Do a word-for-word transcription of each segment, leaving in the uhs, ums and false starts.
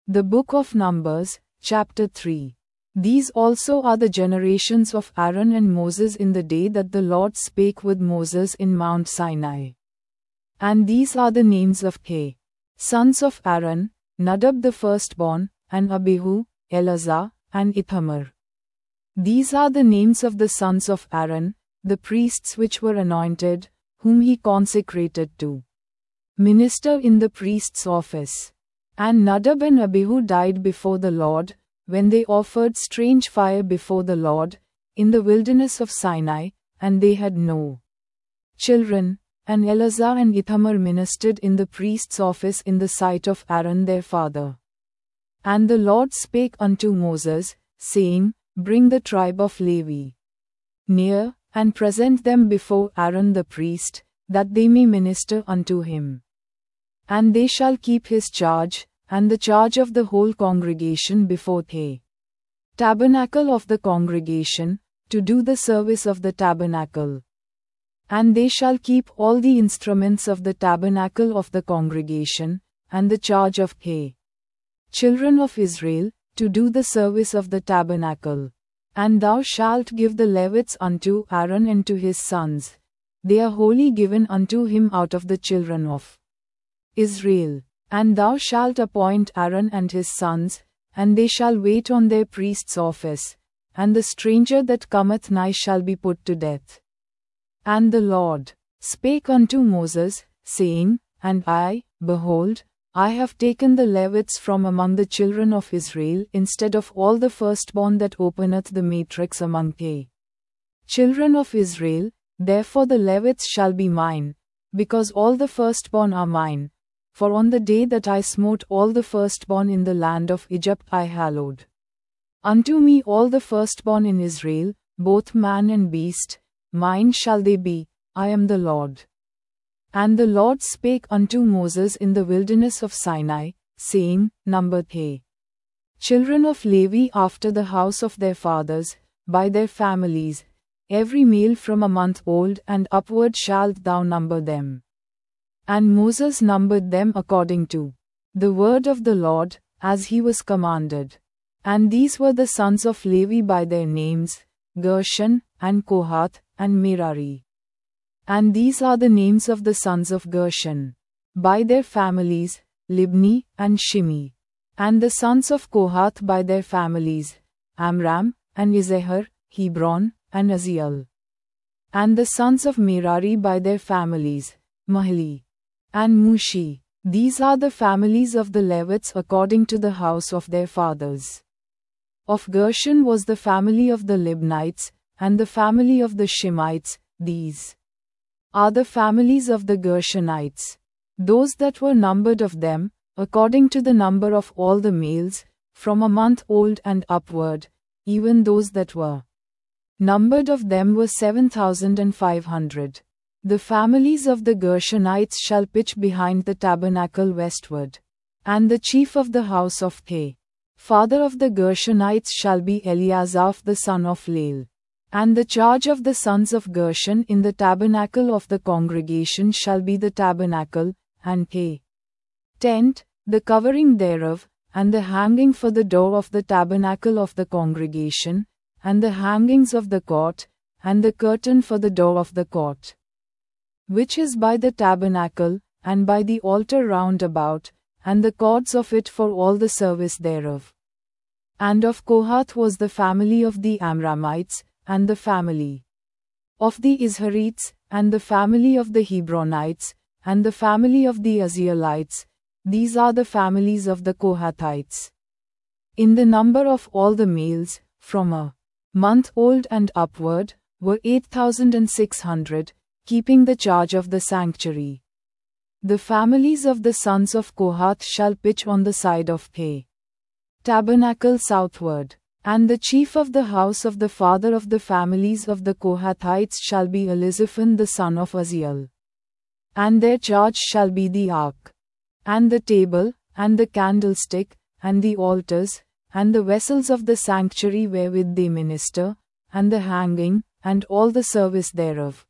The Book of Numbers, chapter three. These also are the generations of Aaron and Moses in the day that the Lord spake with Moses in Mount Sinai. And these are the names of the sons of Aaron, Nadab the firstborn, and Abihu, Eleazar, and Ithamar. These are the names of the sons of Aaron, the priests which were anointed, whom he consecrated to minister in the priest's office. And Nadab and Abihu died before the Lord, when they offered strange fire before the Lord, in the wilderness of Sinai, and they had no children. And Eleazar and Ithamar ministered in the priest's office in the sight of Aaron their father. And the Lord spake unto Moses, saying, Bring the tribe of Levi near, and present them before Aaron the priest, that they may minister unto him. And they shall keep his charge, and the charge of the whole congregation before the tabernacle of the congregation, to do the service of the tabernacle. And they shall keep all the instruments of the tabernacle of the congregation, and the charge of the children of Israel, to do the service of the tabernacle. And thou shalt give the Levites unto Aaron and to his sons. They are wholly given unto him out of the children of Israel. And thou shalt appoint Aaron and his sons, and they shall wait on their priest's office, and the stranger that cometh nigh shall be put to death. And the Lord spake unto Moses, saying, And I, behold, I have taken the Levites from among the children of Israel instead of all the firstborn that openeth the matrix among the children of Israel, therefore the Levites shall be mine, because all the firstborn are mine. For on the day that I smote all the firstborn in the land of Egypt I hallowed unto me all the firstborn in Israel, both man and beast, mine shall they be, I am the Lord. And the Lord spake unto Moses in the wilderness of Sinai, saying, Number the children of Levi after the house of their fathers, by their families, every male from a month old and upward shalt thou number them. And Moses numbered them according to the word of the Lord, as he was commanded. And these were the sons of Levi by their names, Gershon, and Kohath, and Merari. And these are the names of the sons of Gershon, by their families, Libni, and Shimi. And the sons of Kohath by their families, Amram, and Izahar, Hebron, and Aziel. And the sons of Merari by their families, Mahli, and Mushi. These are the families of the Levites according to the house of their fathers. Of Gershon was the family of the Libnites, and the family of the Shimites. These are the families of the Gershonites. Those that were numbered of them, according to the number of all the males, from a month old and upward, even those that were numbered of them were seven thousand five hundred. The families of the Gershonites shall pitch behind the tabernacle westward. And the chief of the house of the father of the Gershonites shall be Eliasaph the son of Lael. And the charge of the sons of Gershon in the tabernacle of the congregation shall be the tabernacle, and the tent, the covering thereof, and the hanging for the door of the tabernacle of the congregation, and the hangings of the court, and the curtain for the door of the court, which is by the tabernacle, and by the altar round about, and the cords of it for all the service thereof. And of Kohath was the family of the Amramites, and the family of the Izharites, and the family of the Hebronites, and the family of the Azielites. These are the families of the Kohathites. In the number of all the males, from a month old and upward, were eight thousand six hundred, keeping the charge of the sanctuary. The families of the sons of Kohath shall pitch on the side of the tabernacle southward. And the chief of the house of the father of the families of the Kohathites shall be Elizaphan the son of Aziel. And their charge shall be the ark, and the table, and the candlestick, and the altars, and the vessels of the sanctuary wherewith they minister, and the hanging, and all the service thereof.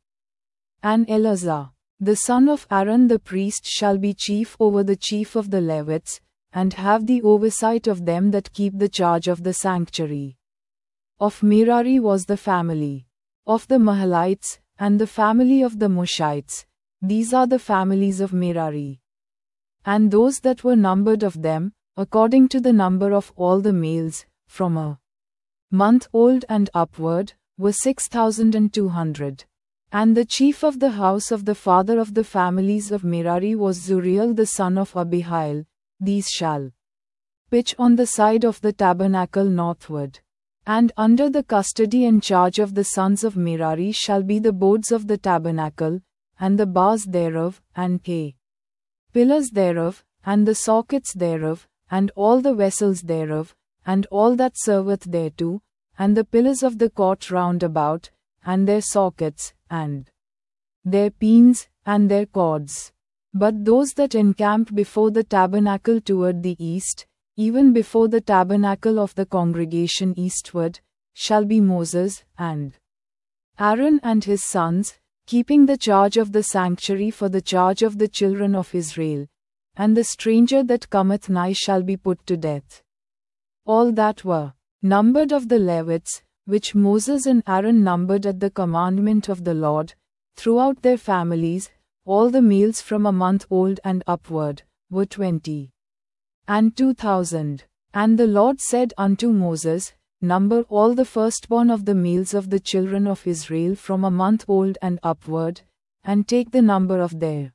And Eleazar, the son of Aaron the priest shall be chief over the chief of the Levites, and have the oversight of them that keep the charge of the sanctuary. Of Merari was the family of the Mahalites, and the family of the Mushites. These are the families of Merari. And those that were numbered of them, according to the number of all the males, from a month old and upward, were six thousand two hundred. And the chief of the house of the father of the families of Merari was Zuriel the son of Abihail. These shall pitch on the side of the tabernacle northward. And under the custody and charge of the sons of Merari shall be the boards of the tabernacle, and the bars thereof, and the pillars thereof, and the sockets thereof, and all the vessels thereof, and all that serveth thereto, and the pillars of the court round about, and their sockets, and their peans, and their cords. But those that encamp before the tabernacle toward the east, even before the tabernacle of the congregation eastward, shall be Moses, and Aaron and his sons, keeping the charge of the sanctuary for the charge of the children of Israel. And the stranger that cometh nigh shall be put to death. All that were numbered of the Levites, which Moses and Aaron numbered at the commandment of the Lord, throughout their families, all the males from a month old and upward, were twenty and two thousand. And the Lord said unto Moses, Number all the firstborn of the males of the children of Israel from a month old and upward, and take the number of their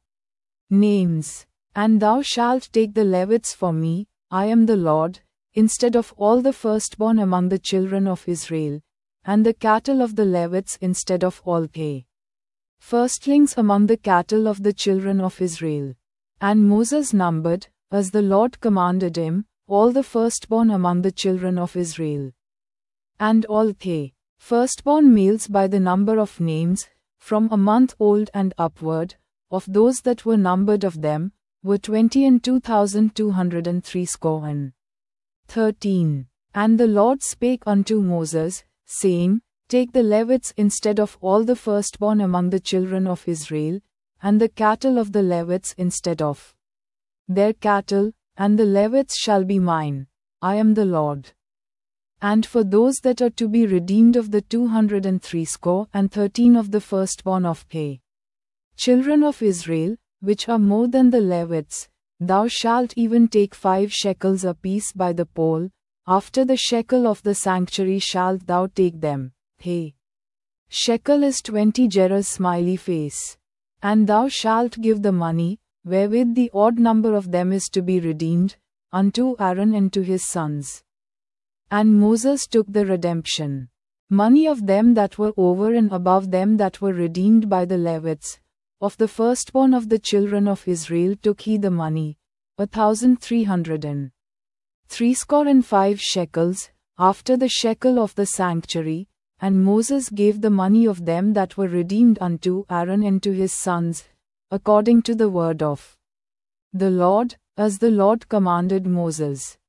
names. And thou shalt take the Levites for me, I am the Lord, instead of all the firstborn among the children of Israel, and the cattle of the Levites instead of all the firstlings among the cattle of the children of Israel. And Moses numbered, as the Lord commanded him, all the firstborn among the children of Israel. And all the firstborn males by the number of names, from a month old and upward, of those that were numbered of them, were twenty and two thousand two hundred and threescore and thirteen. And the Lord spake unto Moses, saying, Take the Levites instead of all the firstborn among the children of Israel, and the cattle of the Levites instead of their cattle, and the Levites shall be mine. I am the Lord. And for those that are to be redeemed of the two hundred and threescore and thirteen of the firstborn of the children of Israel, which are more than the Levites, thou shalt even take five shekels apiece by the poll, after the shekel of the sanctuary shalt thou take them. Hey. Shekel is twenty gerahs smiley face. And thou shalt give the money, wherewith the odd number of them is to be redeemed, unto Aaron and to his sons. And Moses took the redemption money of them that were over and above them that were redeemed by the Levites. Of the firstborn of the children of Israel took he the money, a thousand three hundred and threescore and five shekels, after the shekel of the sanctuary, and Moses gave the money of them that were redeemed unto Aaron and to his sons, according to the word of the Lord, as the Lord commanded Moses.